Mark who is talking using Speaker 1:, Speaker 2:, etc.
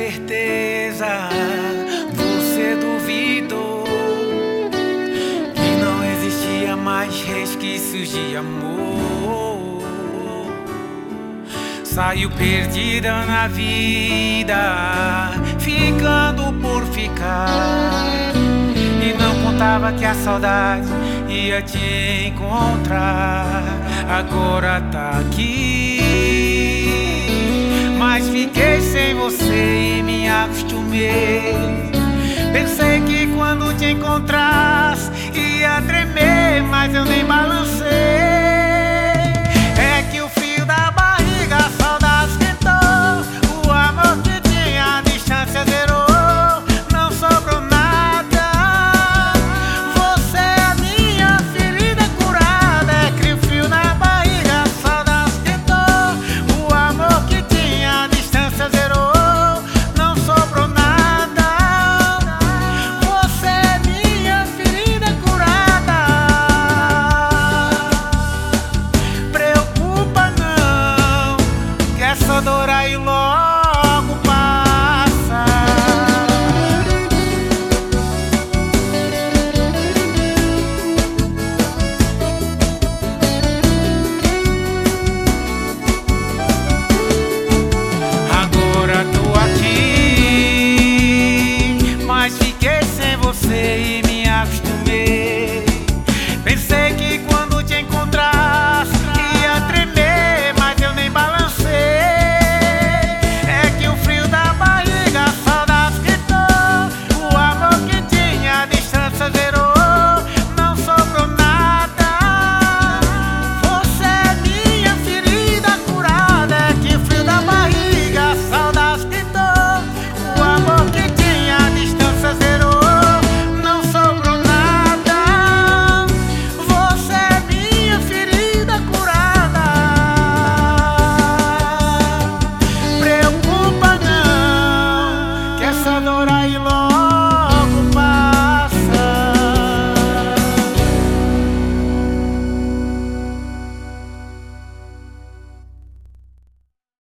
Speaker 1: certeza você duvidou que não existia mais resquícios de amor. Saiu perdida na vida, ficando por ficar, e não contava que a saudade ia te encontrar. Agora tá aqui, mas fiquei sem você e me acostumei. Pensei que quando te encontrasse ia tremer, mas eu nem balancei.